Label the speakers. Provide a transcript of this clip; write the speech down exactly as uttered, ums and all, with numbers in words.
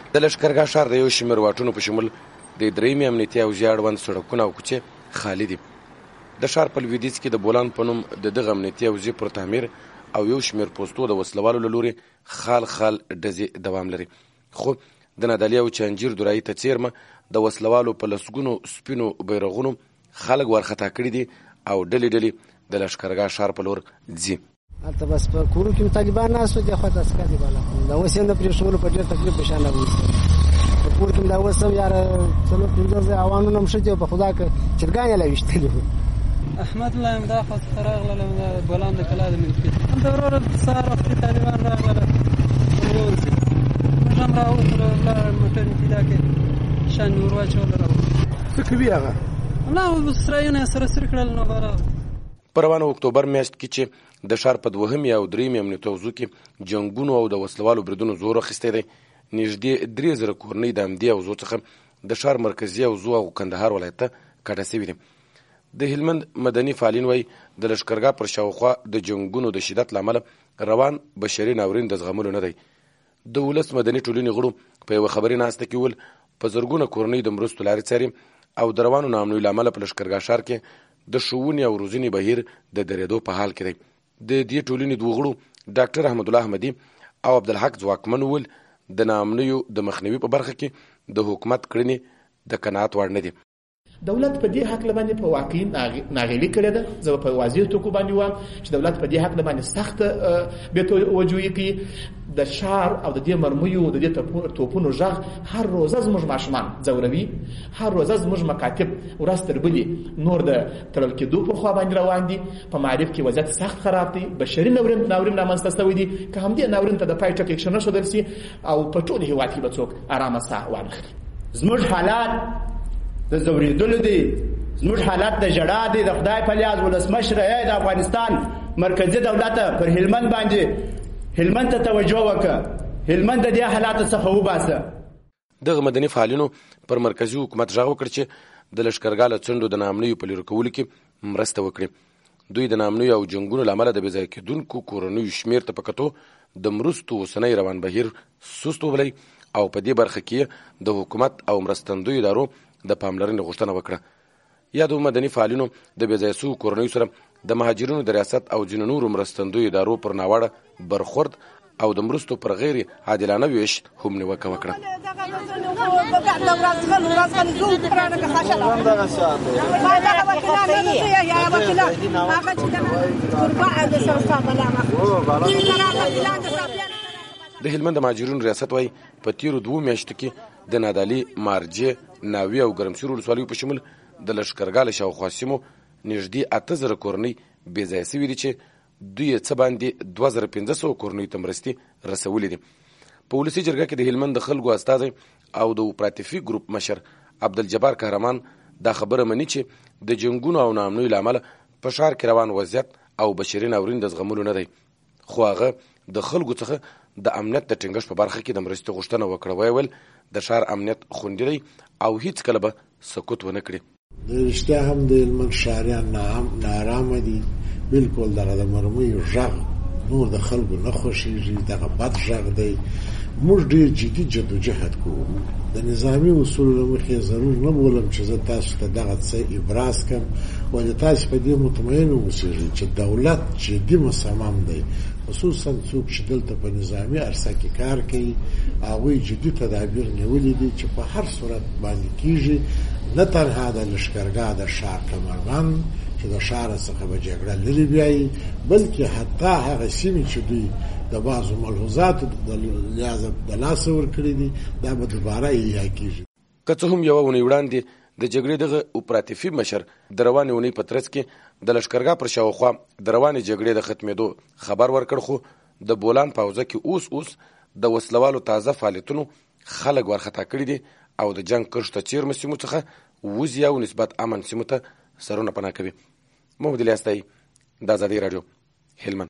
Speaker 1: د لښکرګاه ښار د یو شمېر واټونو په شمول د درېیمې امنیتي حوزې اړوند سړکونه او کوڅې خالي دي. د ښار په لویدیځ کې د بولان په نوم د دغه امنیتي حوزې پر تعمیر او یو شمېر پوستو د وسلوالو له لوري خال خال ډزې دوام لري. خو د نادعلي او چانجیر دورایي ته څیرمه د وسلوالو په لسګونو سپینو بیرغونو خلک وارخطا کړي دي او ډلې ډلې د لښکرګاه ښار په لور ځي.
Speaker 2: هلته بس په کورو کې طالبان ناست وو، دې خوا ته عسکر دي بالا دا اوس یې نه پرېښولو په ډېر تکلیف په شان راوستل. په کور کې دا اوس هم یاره څلور پنځه ځای اوانونه هم ښه دي او په خدا که چرګان یې لا ویشتلي وو.
Speaker 3: احمد الله یم دا خوا څخه راغلل د بولان د کلا د منطقې همدا وروره سهار وختي طالبان راغلل وروسې موږ هم راووتلو لاړ موټر مې پیدا کړې شان مې ور واچول راووتلو.
Speaker 4: څه کوي هغه؟
Speaker 3: الله سرایونه یې سره سر کړل نو به راغلل.
Speaker 1: په روانه اکتوبر میاشت کې چې د ښار په دوهمې او درېیمې امنیتي حوزو کې جنګونو او د وسلوالو بریدونو زور اخیستی دی، نږدې درې زره کورنۍ د همدې حوزو څخه د ښار مرکزي حوزو او کندهار ولایت ته کډه سوي دي. د هلمند مدني فعالین وایي د لښکرګاه پر شاوخوا د جنګونو د شدت له امله روان بشري ناورین د زغملو نه دی. د ولس مدني ټولنې غړو په یوه خبري ناسته کې ویل په زرګونه کورنۍ د مرستو لارې څاري او د روانو ناامنیو له امله په لښکرګاه ښار کې د ښوونې او روزنې بهیر د درېدو په حال کې دی. د دې ټولنې دوه غړو ډاکټر احمد الله احمدي او عبدالحق ځواکمن وویل د ناامنیو د مخنیوي په برخه کې د حکومت کړنې د قناعت وړ نه دي.
Speaker 5: دولت په دې حق باندې په واقعي ناغېلي کړې ده. زه په واضح توګه باندې وایم چې دولت په دې حق باندې سخت بې توجهي کوي. د ښار او د دې مرمیو د دې توپونو غږ هر روزه زموږ ماشومان ځوروي، هر روزه زموږ مکاتب ورځ تر بلې نور د تړل کېدو په خوا باندې روان دي. په معارف کې وضعیت سخت خراب دی، بشري ناورین ناورین رامنځته شوی دی. که همدې ناورین ته د پای ټکی کښېنښودل سي او په ټول هېواد کې به څوک ارامه ساه وانخلي.
Speaker 6: زموږ حالات د ځورېدلو دي، زموږ حالات د ژړا دي. د خدای په لیاز ولسمشره ای د افغانستان مرکزي دولت پر هلمند باندې هلمند ته توجه وکړه، هلمند د دې حالاتو څخه وباسه.
Speaker 1: دغه مدني فعالینو پر مرکزي حکومت غږ وکړ چې د لښکرګاه له څنډو د ناامنیو په لرې کولو کې مرسته وکړي. دوی د ناامنیو او جنګونو له امله د بې ځایه کېدونکو کورنیو شمېر ته په کتو د مرستو اوسنی روان بهیر سست وبلی او په دې برخه کې د حکومت او مرستندویو ادارو د پاملرنې غوښتنه وکړه. یادو مدني فعالینو د بې ځایه شویو کورنیو سره د مهاجرینو د ریاست او ځینو نورو مرستندویو ادارو پر ناوړه برخورد او د مرستو پر غیر عادلانه ویش هم نیوکه وکړه. د هلمند د مهاجرینو ریاست وایي په تیرو دوو میاشتو کې د نادعلي، مارجې، ناوې او ګرمسیر ولسوالیو په شمول د لښکرګاه له شاوخوا سیمو نږدې اته زره کورنۍ بې ځایه سوي دي چې دوی یې څه باندې دوه زره پنځه سوه کورنیو ته مرستې رسولې دي. په ولسي جرګه کې د هلمند د خلکو استازی او د اوپراتیفي ګروپ مشر عبدالجبار قهرمان دا خبره مني چې د جنګونو او ناامنیو له امله په ښار کې روان وضعیت او بشري ناورین د زغملو نه دی. خو هغه د خلکو څخه د امنیت د ټینګښت په برخه کې د مرستې غوښتنه وکړه. ویې ویل د ښار امنیت خوندي دی او هیڅ کله به سکوت ونه کړي.
Speaker 7: رښتیا هم د هلمند ښاریان ناارامه دي. بالکل دغه د مرمیو غږ نور د خلکو نه خوښېږي، دغه بد غږ دی. موږ ډېر جدي جدوجهد کوو. د نظامي اصولو له مخې ضرور نه بولم چې زه تاسو ته دغه څه ابراز کړم، ولې تاسو په دې مطمئن اوسېږئ چې دولت جدي مصمم دی، خصوصا څوک چې دلته په نظامي عرصه کې کار کوي هغوی جدي تدابیر نیولي دي چې په هر صورت باندې کېږي نه تنها د لښکرګاه د ښار کمربند چې د ښاره څخه به جګړه لرې بیایي، بلکې حتی هغه سیمې چې دوی د بعضو ملحوظاتو د لحاظه د لاسه ورکړي دي دا به دوباره احیا کېږي.
Speaker 1: که څه هم یوه اونۍ وړاندې د جګړې دغه اوپراتیفي مشر د روانې اونۍ په ترڅ کې د لښکرګاه پر شاوخوا د روانې جګړې د ختمېدو خبر ورکړ، خو د بولان په حوزه کې اوس اوس د وسلوالو تازه فعالیتونو خلک وارخطا کړي دي او د جنګ کرښو ته څیرمه سیمو څخه وځي او نسبت امن سیمو ته سرونه پناه کوي. محمد الیاس دی، د ازادۍ راډیو، هلمند.